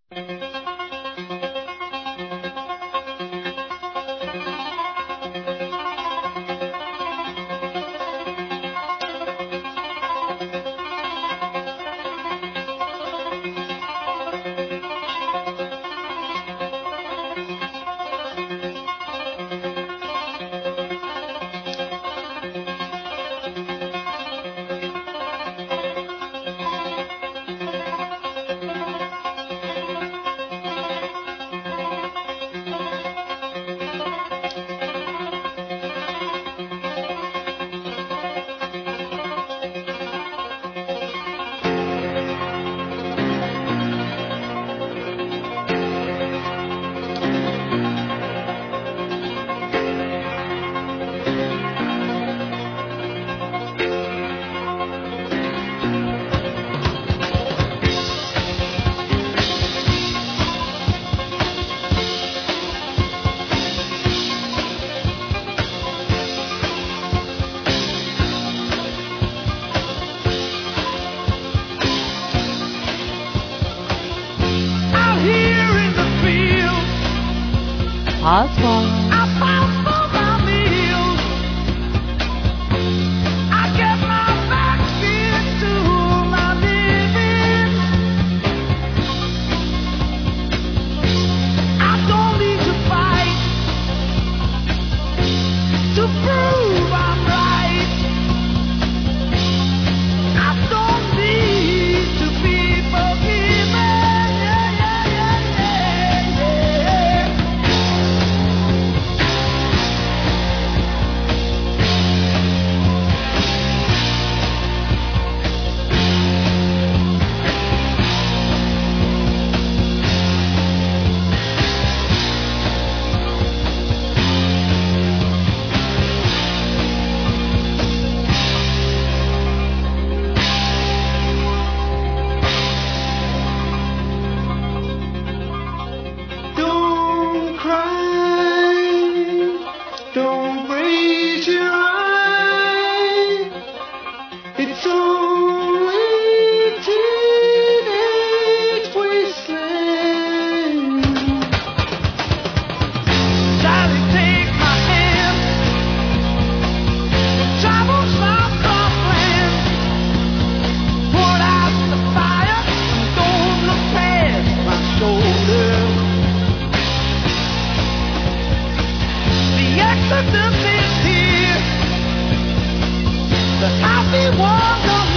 Oswald. The happy ones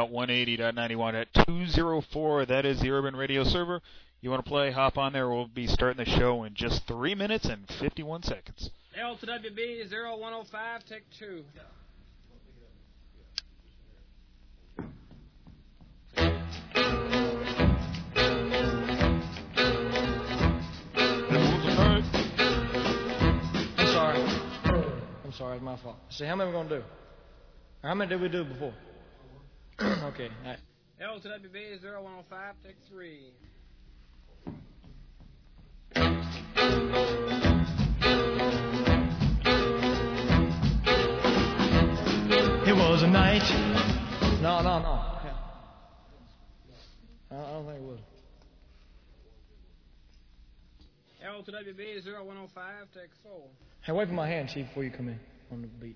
out 180.91 at 204. That is the Urban Radio server. You want to play, hop on there. We'll be starting the show in just 3 minutes and 51 seconds. L to WB 0105, take 2. I'm sorry, it's my fault. See, how many are we going to do? How many did we do before? Okay. All right. L to WB 0105, take 3. It was a night. No. Yeah. I don't think it was. L to WB 0105, take 4. Hey, wait for my hand, Chief, before you come in on the beat.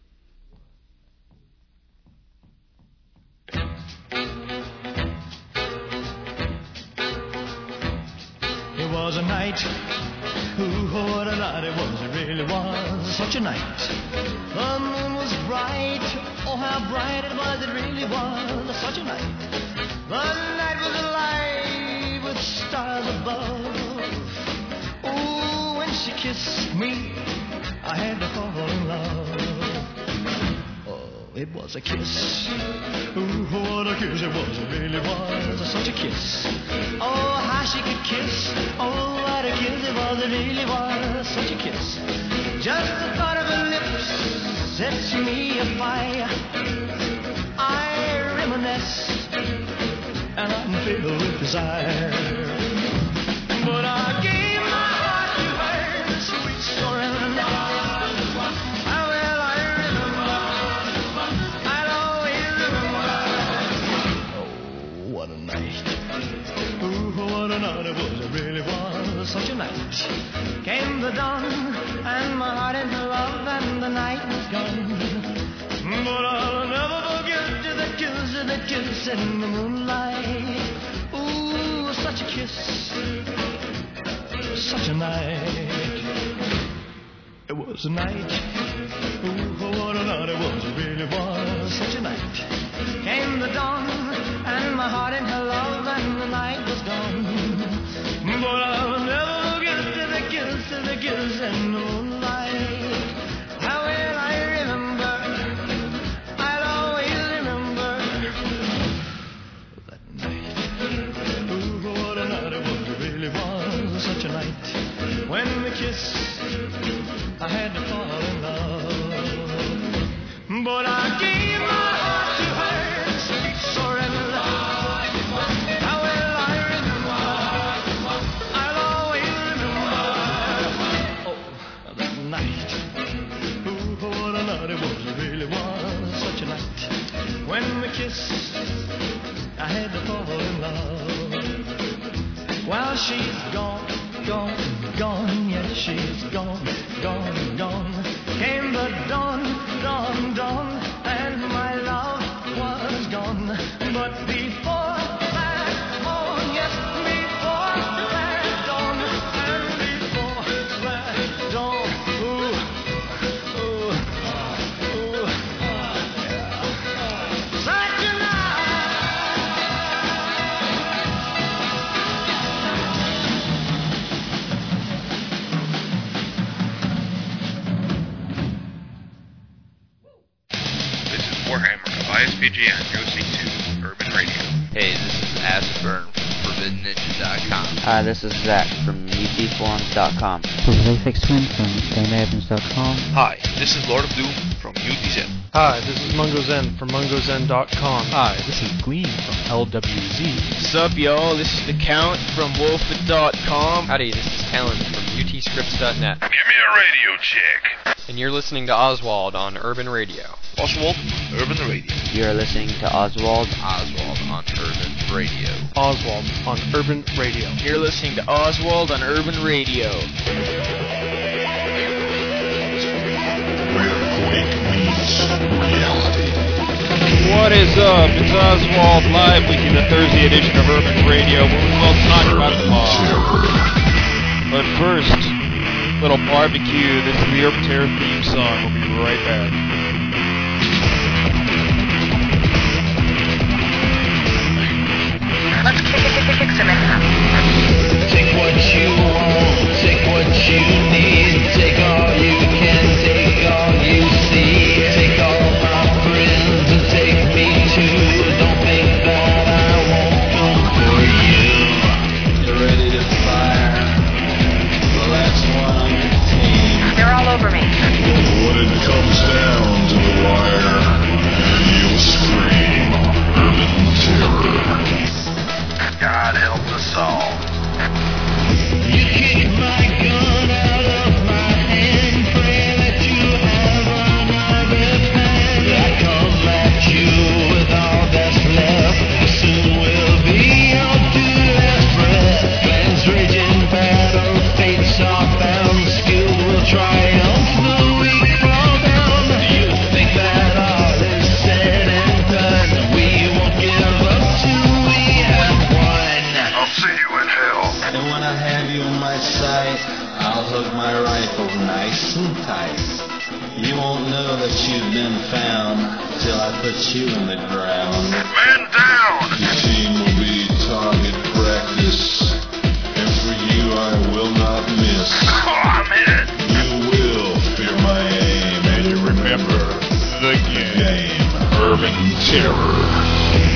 It was a night. Ooh, what a night it was. It really was such a night. The moon was bright. Oh, how bright it was. It really was such a night. The night was alive with stars above. Ooh, when she kissed me, I had to fall in love. Oh, it was a kiss. Ooh, what a kiss it was. It really was such a kiss. Oh, how she could kiss. Oh, what a kiss it was. It really was such a kiss. Just the thought of her lips sets me afire. I reminisce and I'm filled with desire. But I gave my heart to her, sweet surrender. How well I remember, I'll always remember. Oh, what a night. Ooh, what a night it was. It really was such a night. Came the dawn, and my heart in love, and the night was gone. But I'll never forget the kiss in the moonlight. Ooh, such a kiss, such a night. It was a night. Ooh, what a night it was. It really was such a night. Came the dawn, and my heart in her love, and the night was gone. But I'll never forget the kiss in the moonlight. How will I remember? I'll always remember that night. Ooh, what a night it was. It really was such a night. When we kissed, I had to fall in love. But I gave my heart to her, sweet surrender. How will I remember? I'll always remember. Oh, that night. Ooh, what a night it was. It really was such a night. When we kissed, I had to fall in love. Well, she's gone. Yes, she's gone. Came the dawn, and my love was gone. But before that dawn, yes, before that dawn, and before that dawn, such a Warhammer of ISBGN, OC2, Urban Radio. Hey, this is Ashburn from ForbiddenNinja.com. Hi, this is Zach from UTForums.com. This is Apex Twin from GameEvans.com. Hi, this is Lord of Doom from UTZ. Hi, this is Mungo Zen from MungoZen.com. Hi, this is Gleam from LWZ. What's up, y'all? This is The Count from Wolfit.com. Howdy, this is Kellen from UTScripts.net. Give me a radio check. And you're listening to Oswald on Urban Radio. Oswald, Urban Radio. You're listening to Oswald. Oswald on Urban Radio. Oswald on Urban Radio. You're listening to Oswald on Urban Radio. Where fake meets reality. What is up? It's Oswald live with you, the Thursday edition of Urban Radio, where we will talk about the mob. But first, little barbecue. This is the Urban Terror theme song. We'll be right back. Let's kick some in. Take what you want, take what you need, take all you can, take all you see, take all my friends and take me too. Don't think that I won't come for you. You're ready to fire? Well, that's why I'm your team. They're all over me. When it comes down to the wire, you'll scream urban terror. God help us all. You kick my gun out of my hand, pray that you have another plan. I come at you with all that's left, soon we'll be on to last breath. Plans raging battle, fates are bound, skill will triumph, the weak fall down. You think that all is said and done, we won't give up till we have won. I'll see you in hell. And when I have you in my sight, I'll hook my rifle nice and tight. You won't know that you've been found till I put you in the ground. Man down! Your team will be target practice, and for you I will not miss. Oh, I'm in it. You will fear my aim, and you remember the game. Urban terror.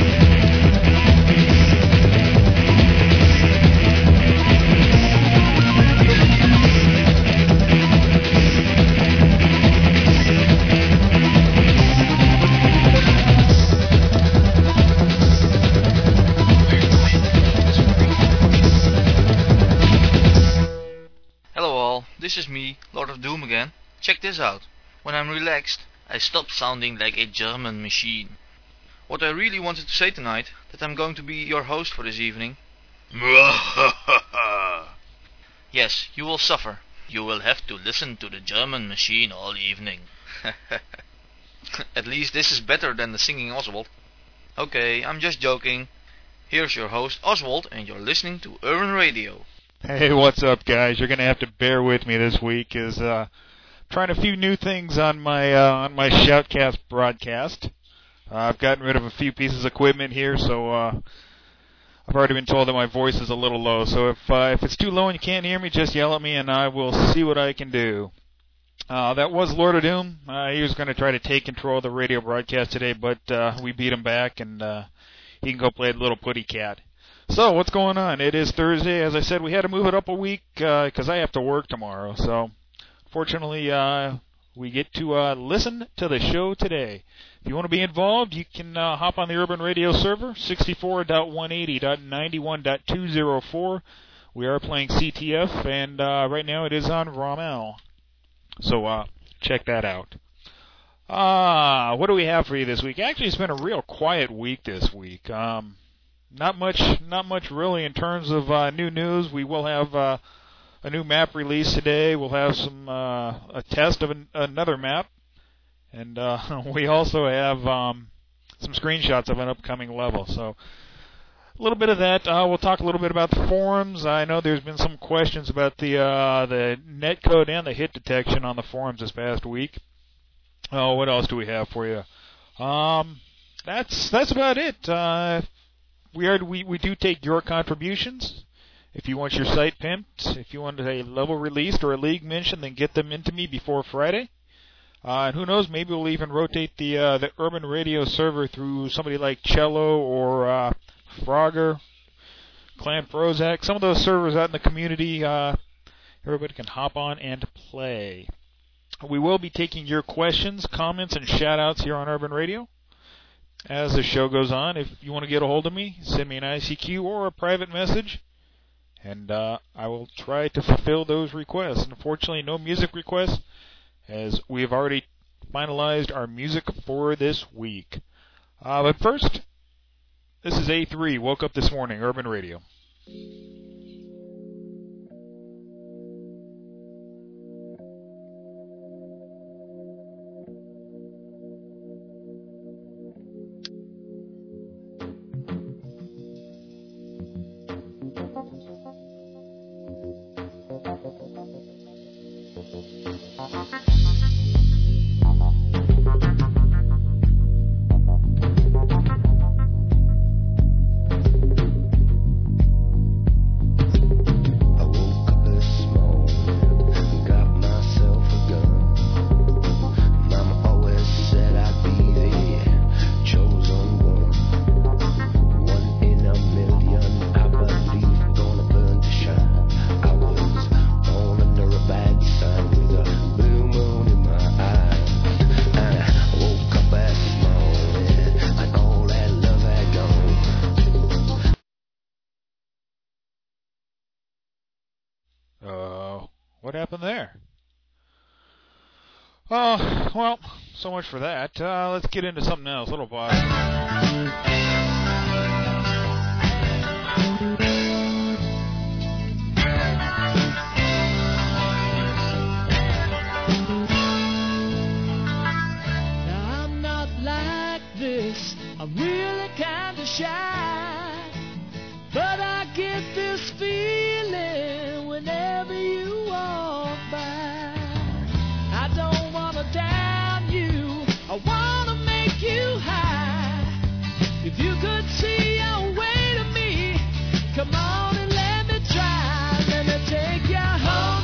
Hello all, this is me, Lord of Doom again. Check this out. When I'm relaxed, I stop sounding like a German machine. What I really wanted to say tonight, that I'm going to be your host for this evening. Yes, you will suffer. You will have to listen to the German machine all evening. At least this is better than the singing Oswald. Okay, I'm just joking. Here's your host Oswald, and you're listening to Urban Radio. Hey, what's up, guys? You're gonna have to bear with me this week, is trying a few new things on my Shoutcast broadcast. I've gotten rid of a few pieces of equipment here, so I've already been told that my voice is a little low. So if it's too low and you can't hear me, just yell at me, and I will see what I can do. That was Lord of Doom. He was going to try to take control of the radio broadcast today, but we beat him back, and he can go play Little Putty Cat. So, what's going on? It is Thursday. As I said, we had to move it up a week because I have to work tomorrow. So, fortunately, we get to listen to the show today. If you want to be involved, you can hop on the Urban Radio server, 64.180.91.204. We are playing CTF, and right now it is on Rommel. So, check that out. What do we have for you this week? Actually, it's been a real quiet week this week. Not much really in terms of new news. We will have a new map release today. We'll have a test of another map, and we also have some screenshots of an upcoming level. So a little bit of that. We'll talk a little bit about the forums. I know there's been some questions about the netcode and the hit detection on the forums this past week. Oh, what else do we have for you? That's about it. We do take your contributions. If you want your site pimped, if you want a level released or a league mention, then get them into me before Friday. And who knows, maybe we'll even rotate the Urban Radio server through somebody like Cello or Frogger, Clan Prozac. Some of those servers out in the community, everybody can hop on and play. We will be taking your questions, comments, and shout-outs here on Urban Radio. As the show goes on, if you want to get a hold of me, send me an ICQ or a private message, and I will try to fulfill those requests. Unfortunately, no music requests, as we have already finalized our music for this week. But first, this is A3, Woke Up This Morning, Urban Radio. What happened there? Oh, well, so much for that. Let's get into something else. Little Bob. I'm not like this. I'm really kinda shy, but I get this feeling whenever you walk by. I don't wanna down you, I wanna make you high. If you could see your way to me, come on and let me try. Let me take you home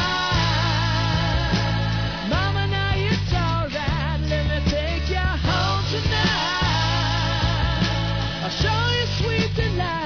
tonight. Mama, now it's alright. Let me take you home tonight. I'll show you sweet delight.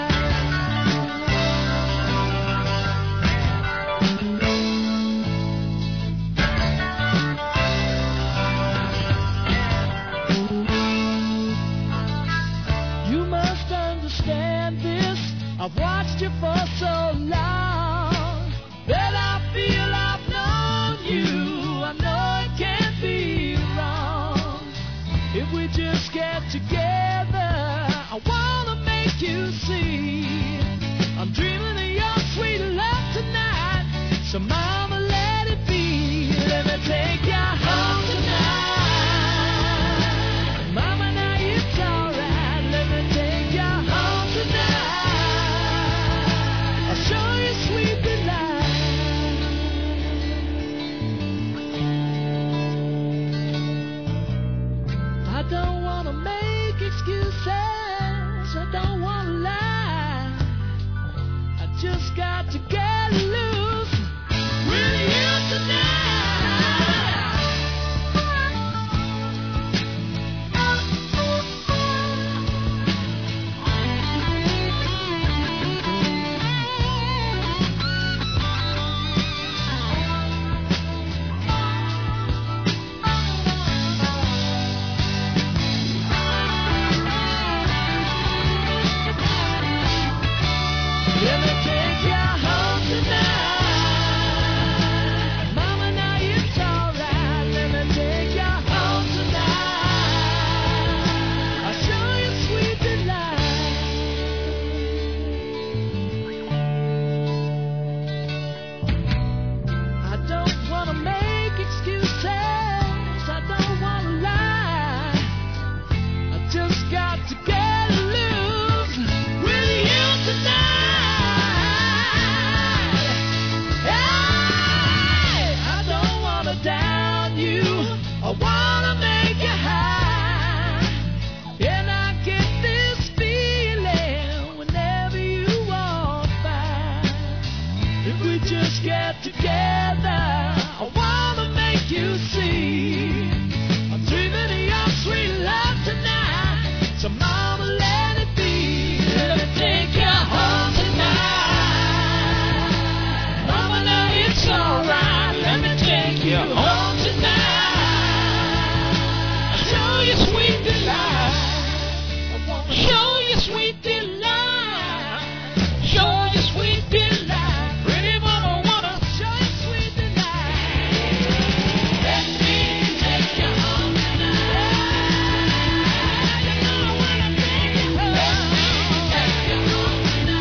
I've watched you for so long that I feel I've known you. I know it can't be wrong. If we just get together, I wanna make you see I'm dreaming of your sweet love tonight. So mama, let it be. Let me take you home tonight. Mama, now it's alright. Let me take you home tonight. Show you sweet delight. I don't wanna make excuses. I don't wanna lie. I just got to get loose with you tonight. Let me take you home tonight. Mama, now it's alright. Let me take you home tonight. I'll show you sweet delight. I don't wanna make excuses. I don't wanna lie. I just got to get loose with you tonight. Down you, I wanna make you high, and I get this feeling whenever you walk by. If we just get together, I wanna make you see I'm dreaming of your sweet love tonight. So mama, let it be. Let me take you home tonight. Mama, now it's alright. Let me take you home tonight. I'll show you sweet delight. Show you sweet delight. Show you sweet delight. Pretty mama wanna show you sweet delight. Let me take you home tonight. You know I wanna take you home. Let me take you home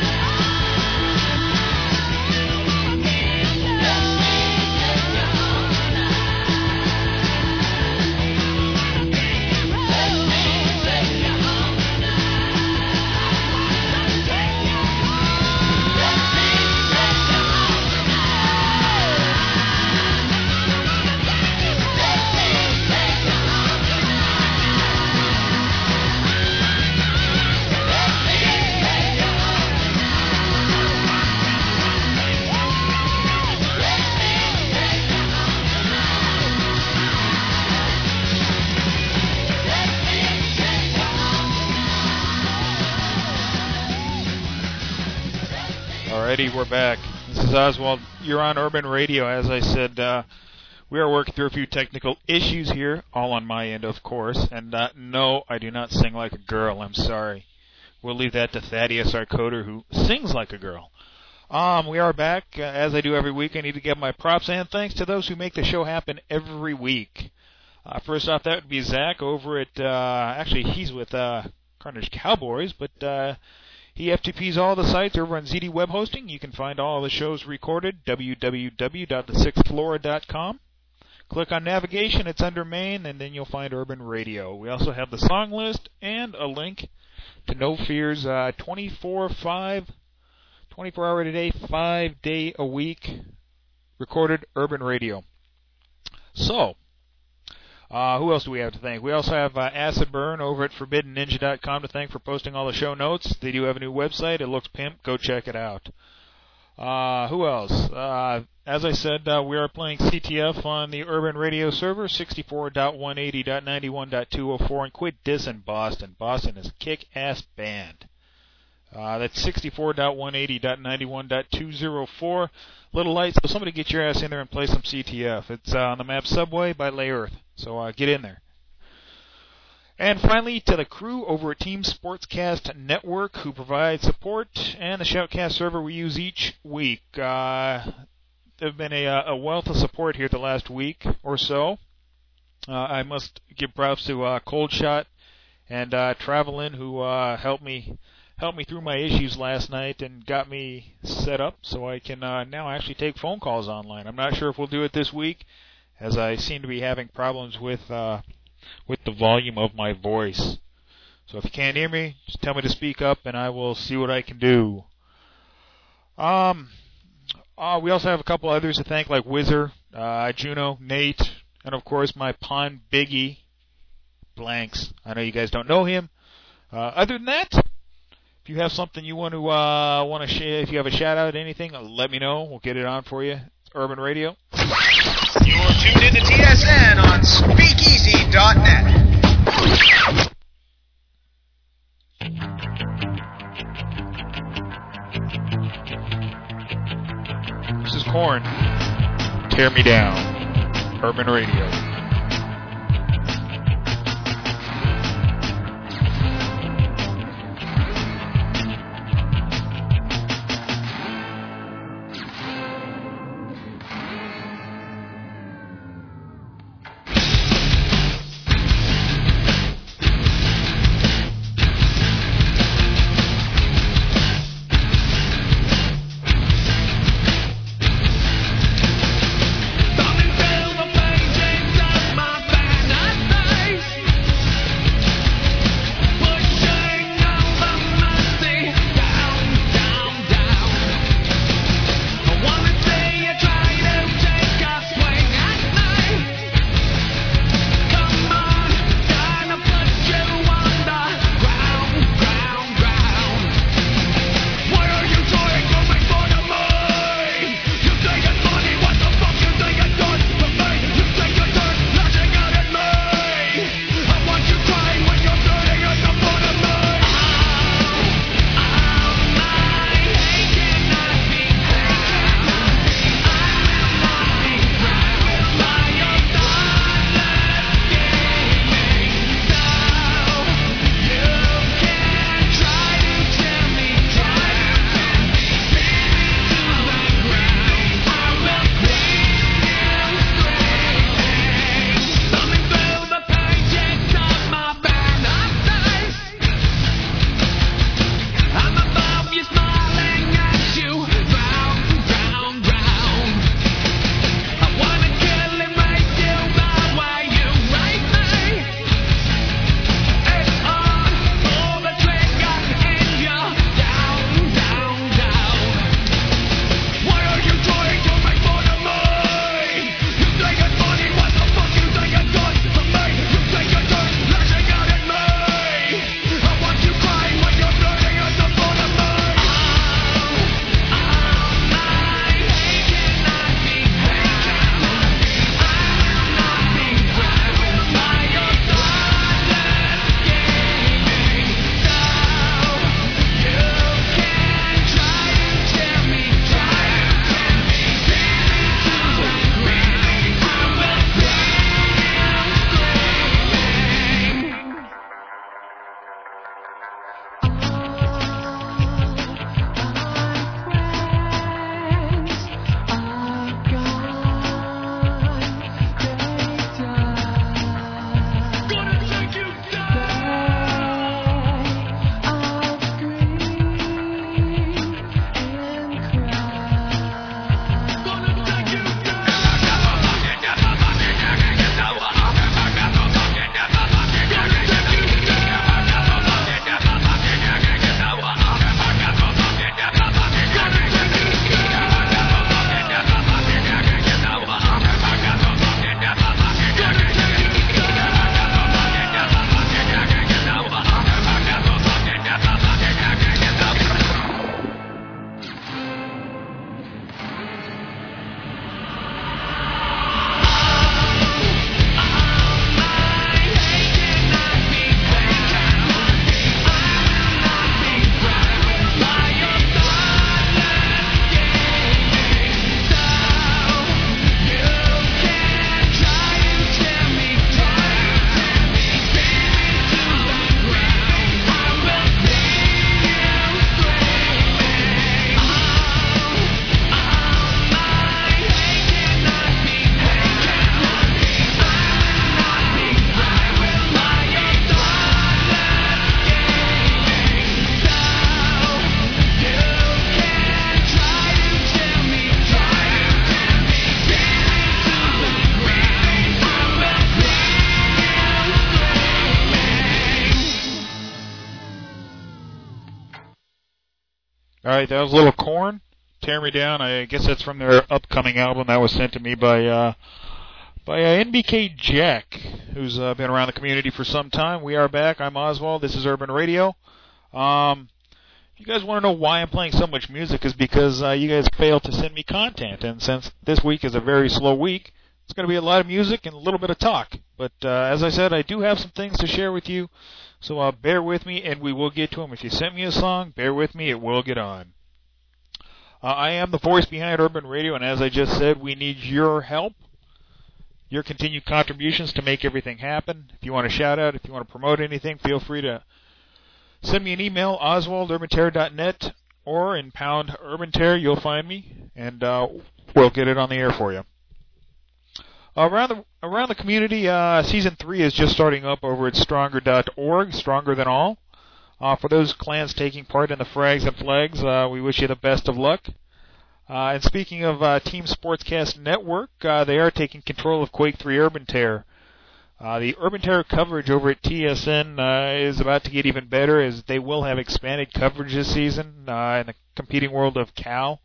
Alrighty, we're back. This is Oswald. You're on Urban Radio. As I said, we are working through a few technical issues here, all on my end, of course. And no, I do not sing like a girl. I'm sorry. We'll leave that to Thaddeus, our coder, who sings like a girl. We are back. As I do every week, I need to give my props and thanks to those who make the show happen every week. First off, that would be Zach over at, actually, he's with Carnage Cowboys, but he FTPs all the sites over on ZD Web Hosting. You can find all the shows recorded, www.thesixthflora.com. Click on navigation, it's under main, and then you'll find Urban Radio. We also have the song list and a link to No Fear's 24-hour a day, 5 day a week recorded Urban Radio. So, who else do we have to thank? We also have Acid Burn over at ForbiddenNinja.com to thank for posting all the show notes. They do have a new website. It looks pimp. Go check it out. Who else? As I said, we are playing CTF on the Urban Radio server, 64.180.91.204, and quit dissing Boston. Boston is a kick-ass band. That's 64.180.91.204. Little light, so somebody get your ass in there and play some CTF. It's on the map Subway by Lay Earth, so get in there. And finally, to the crew over at Team Sportscast Network who provide support, and the Shoutcast server we use each week. There have been a wealth of support here the last week or so. I must give props to Cold Shot and Travelin who helped me through my issues last night and got me set up so I can now actually take phone calls online. I'm not sure if we'll do it this week, as I seem to be having problems with the volume of my voice. So if you can't hear me, just tell me to speak up and I will see what I can do. We also have a couple others to thank, like Whizzer, Juno, Nate, and of course my pawn Biggie, Blanks. I know you guys don't know him. Other than that, if you have something you want to share, if you have a shout out, anything, let me know. We'll get it on for you. It's Urban Radio. You're tuned into TSN on Speakeasy.net. This is Korn. Tear Me Down. Urban Radio. James right, that was a little Korn. Tear Me Down. I guess that's from their upcoming album that was sent to me by NBK Jack, who's been around the community for some time. We are back. I'm Oswald. This is Urban Radio. If you guys want to know why I'm playing so much music, is because you guys failed to send me content. And since this week is a very slow week, it's going to be a lot of music and a little bit of talk. But as I said, I do have some things to share with you. So bear with me, and we will get to them. If you sent me a song, bear with me. It will get on. I am the voice behind Urban Radio, and as I just said, we need your help, your continued contributions to make everything happen. If you want to shout out, if you want to promote anything, feel free to send me an email, oswald@urbanterror.net, or in pound Urban Terror, you'll find me, and we'll get it on the air for you. Around the community, Season 3 is just starting up over at stronger.org, Stronger Than All. For those clans taking part in the Frags and Flags, we wish you the best of luck. And speaking of Team Sportscast Network, they are taking control of Quake 3 Urban Terror. The Urban Terror coverage over at TSN is about to get even better, as they will have expanded coverage this season in the competing world of Cal.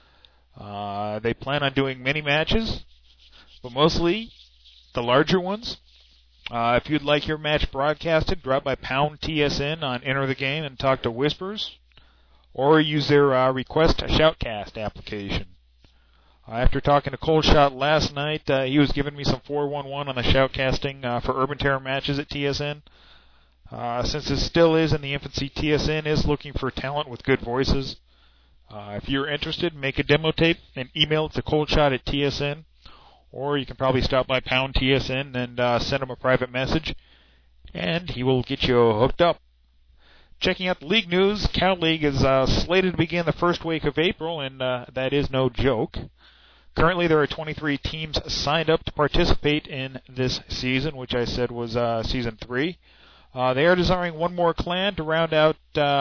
They plan on doing many matches, but mostly the larger ones. If you'd like your match broadcasted, drop by pound TSN on Enter the Game and talk to Whispers, or use their Request a Shoutcast application. After talking to Cold Shot last night, he was giving me some 411 on the shoutcasting for Urban Terror matches at TSN. Since it still is in the infancy, TSN is looking for talent with good voices. If you're interested, make a demo tape and email it to coldshot at TSN. Or you can probably stop by pound TSN and send him a private message, and he will get you hooked up. Checking out the league news, Cal League is slated to begin the first week of April, and that is no joke. Currently, there are 23 teams signed up to participate in this season, which I said was Season 3. They are desiring one more clan to round out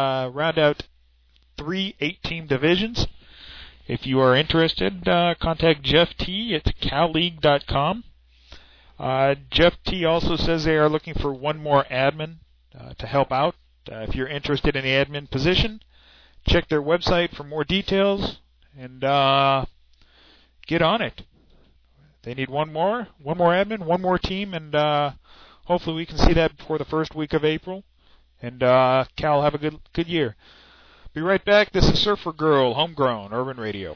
3 8-team divisions. If you are interested, contact Jeff T. at calleague.com. Jeff T. also says they are looking for one more admin to help out. If you're interested in the admin position, check their website for more details and get on it. They need one more admin, one more team, and hopefully we can see that before the first week of April. And Cal, have a good year. Be right back. This is Surfer Girl, Homegrown, Urban Radio.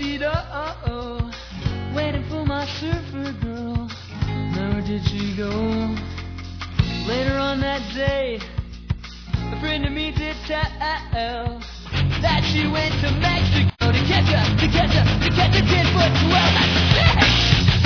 tuxedo, waiting for my surfer girl. Never did she go. Later on that day, a friend of me did tell that she went to Mexico to catch a 10-foot swell. That's a bitch!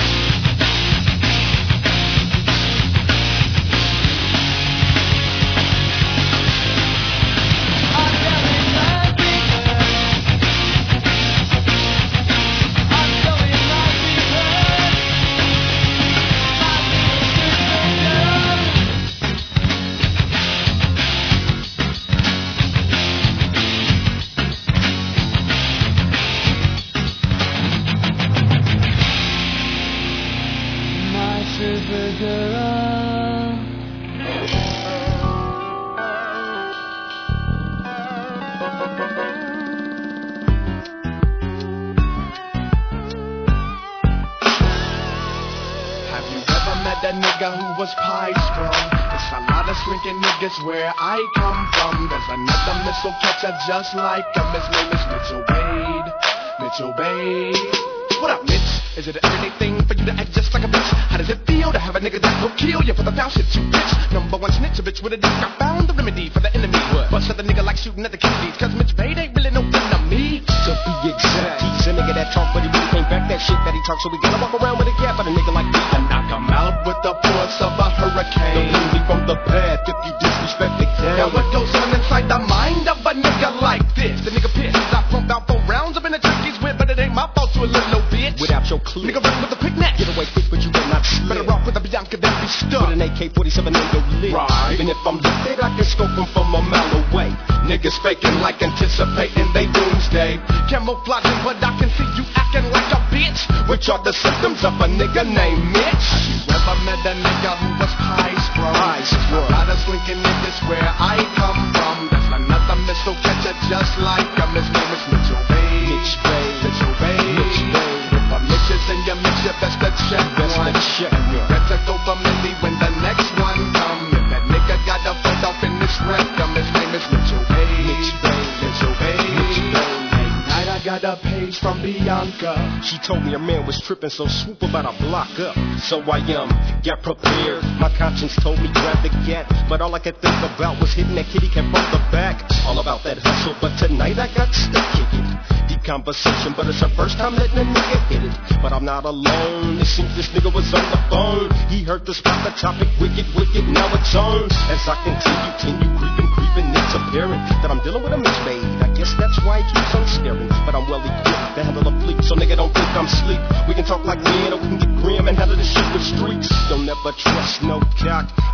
Where I come from, there's another missile catcher just like him. His name is Mitchell Wade. Mitchell Wade. What up, Mitch? Is it anything for you to act just like a bitch? How does it feel to have a nigga that will kill you for the foul shit you bitch? Number one snitch, a bitch with a dick. I found the remedy for the enemy. Bust at the nigga like shooting at the Kennedys, cause Mitch Wade ain't really no enemy. To be exact, he's a nigga that talk, but he really can't back that shit that he talks, so we gotta walk around with a gap on a nigga like me and knock him out with the force of a hurricane. Don't me from the path if you disrespect the game. Now what goes on inside the mind of a nigga like this? The nigga pissed, I pumped out 4 rounds up in the turkey's whip, but it ain't my fault to a little bitch. Without your clue, nigga run with a picnic. Get away quick, but you will not slip. Better off with a Bianca than be stuck with an AK-47 in your lid. Right. Even if I'm lifted, I can scope him from a mile away. Niggas faking like anticipating they doomsday. Camouflaging, but I can see you acting like a bitch. Which are the symptoms of a nigga named Mitch? Have you ever met a nigga who was high-strung? A lot of slinking niggas where I come from. There's another missile catcher just like him. His name is Mitchell Wade. Mitch Wade. Mitchell Wade. Mitch Wade. If a Mitch is in your mix, you best to check one. You better go for Millie when the next one come. If that nigga got a foot off in this rectum, his name is Mitchell Wade. Mitch Wade. Mitchell Wade. Mitch Wade. I got a page from Bianca. She told me her man was tripping, so swoop about a block up. So I got prepared. My conscience told me grab the gat, but all I could think about was hitting that kitty cat from the back. All about that hustle, but tonight I got stuck kicking. Deep conversation, but it's her first time letting a nigga hit it. But I'm not alone. It seems this nigga was on the phone. He heard the spot, the topic, wicked, now it's on. As I continue creeping, it's apparent that I'm dealing with a Mitch Wade. I guess that's why he keeps on staring. But I'm well equipped to handle a fleet, so nigga don't think I'm sleep. We can talk like men, or we can get grim and handle this shit with streets. Don't ever trust no cock.